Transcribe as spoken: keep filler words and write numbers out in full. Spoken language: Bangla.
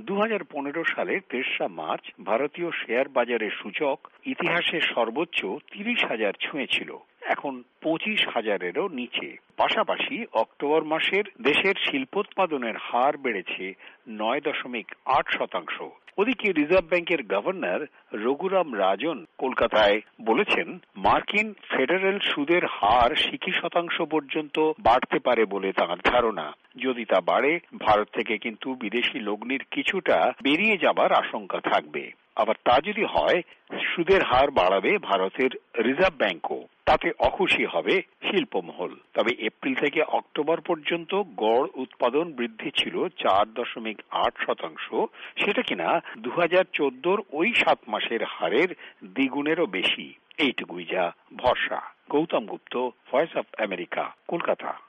দু হাজার পনেরো সালের তেসরা মার্চ ভারতীয় শেয়ার বাজারের সূচক ইতিহাসের সর্বোচ্চ তিরিশ হাজার ছুঁয়েছিল। এখন পঁচিশ হাজারেরও নিচে। পাশাপাশি অক্টোবর মাসের দেশের শিল্পোৎপাদনের হার বেড়েছে নয় দশমিক আট শতাংশ। ওদিকে রিজার্ভ ব্যাংকের গভর্নর রঘুরাম রাজন কলকাতায় বলেছেন, মার্কিন ফেডারেল সুদের হার সিকি শতাংশ পর্যন্ত বাড়তে পারে বলে তাঁর ধারণা। যদি তা বাড়ে, ভারত থেকে কিন্তু বিদেশি লগ্নির কিছুটা বেরিয়ে যাবার আশঙ্কা থাকবে। আবার তা যদি হয়, সুদের হার বাড়াবে ভারতের রিজার্ভ ব্যাংকও। তাতে অখুশি হবে শিল্পমহল। তবে এপ্রিল থেকে অক্টোবর পর্যন্ত গড় উৎপাদন বৃদ্ধি ছিল চার দশমিক আট শতাংশ। সেটা কিনা দু হাজার চোদ্দোর ওই সাত মাসের হারের দ্বিগুণেরও বেশি। এইটুকুই যা ভরসা। Gautam Gupta, voice of America, Kolkata.